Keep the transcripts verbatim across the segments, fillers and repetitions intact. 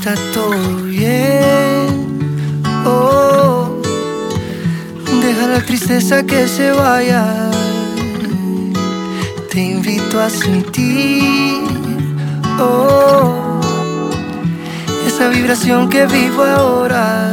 está todo bien. Oh, deja la tristeza que se vaya. Te invito a sentir, oh, esa vibración que vivo ahora.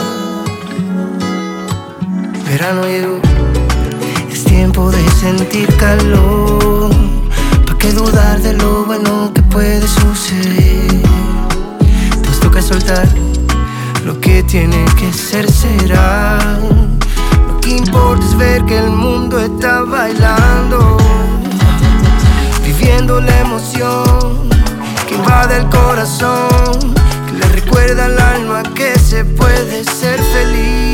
Verano llegó, es tiempo de sentir calor. ¿Pa' qué dudar de lo bueno que puede suceder? Nos toca soltar, lo que tiene que ser será. Lo que importa es ver que el mundo está bailando, viviendo la emoción que invade el corazón, que le recuerda al alma que se puede ser feliz.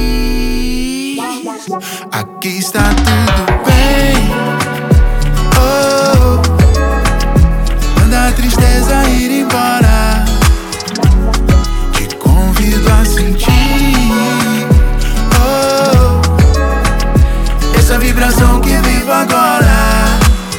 Aqui está tudo bem. Oh, manda a tristeza ir embora. Te convido a sentir, oh, essa vibração que vivo agora.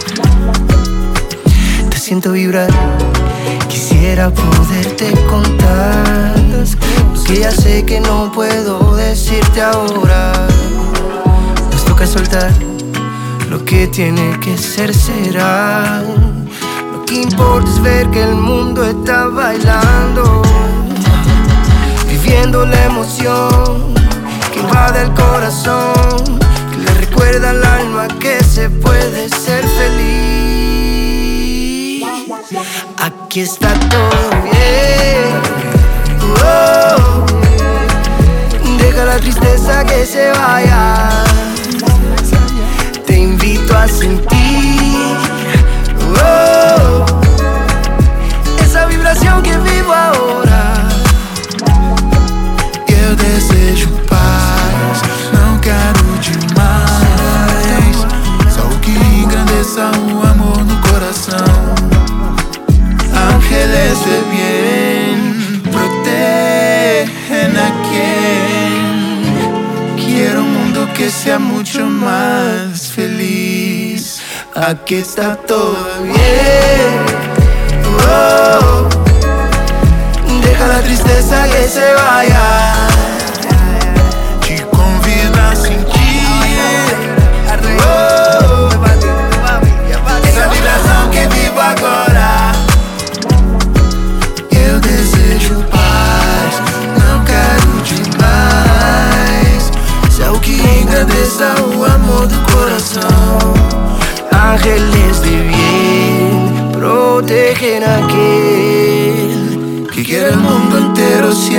Te siento vibrar, quisiera poderte contar lo que ya sé que no puedo decirte ahora. Nos toca soltar, lo que tiene que ser será. Lo que importa es ver que el mundo está bailando, viviendo la emoción que invade el corazón, que le recuerda al alma que se puede ser feliz. Aquí está todo bien. Oh, deja la tristeza que se vaya. Te invito a sentir, oh, essa vibração que vivo agora. Eu desejo paz, não quero demais. Só o que engrandeça o amor no coração. Ángeles de bien, protegen a quien quiera un mundo que sea mucho más feliz. Aquí está todo bien. Oh, deja la tristeza que se vaya. Te convido a sentir, Oh, essa vibração que vivo agora. Eu desejo paz, não quero demais. Só o que engrandeça o amor do coração. ángeles de bien protegen a aquel Que quiere el mundo entero